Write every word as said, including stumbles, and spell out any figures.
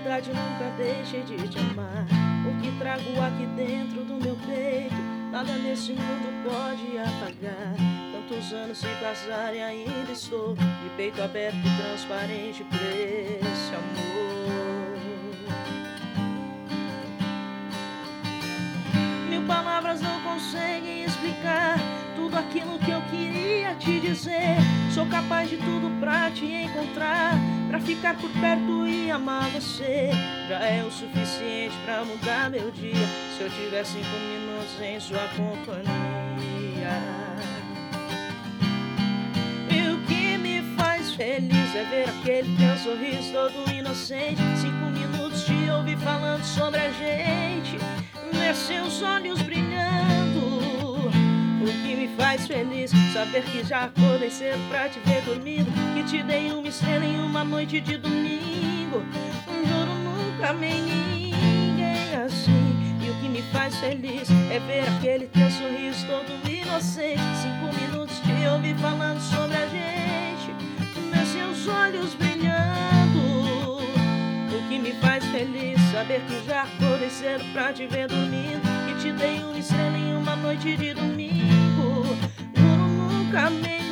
verdade nunca deixei de te amar. O que trago aqui dentro do meu peito, nada nesse mundo pode apagar. Tantos anos se passarem, ainda estou de peito aberto e transparente por esse amor. Mil palavras não conseguem explicar tudo aquilo que eu queria te dizer. Sou capaz de tudo pra te encontrar, pra ficar por perto e amar você. Já é o suficiente pra mudar meu dia, se eu tiver cinco minutos em sua companhia. E o que me faz feliz é ver aquele teu sorriso todo inocente. Cinco minutos te ouvir falando sobre a gente, ver seus olhos brilhando. O que me faz feliz, saber que já acordei cedo pra te ver dormindo, que te dei uma estrela em uma noite de domingo. Juro, nunca amei ninguém assim. E o que me faz feliz é ver aquele teu sorriso todo inocente. Cinco minutos te ouvir falando sobre a gente, ver seus olhos brilhando. O que me faz feliz, saber que já acordei cedo pra te ver dormindo, que te dei uma estrela em uma noite de domingo. Juro, nunca amei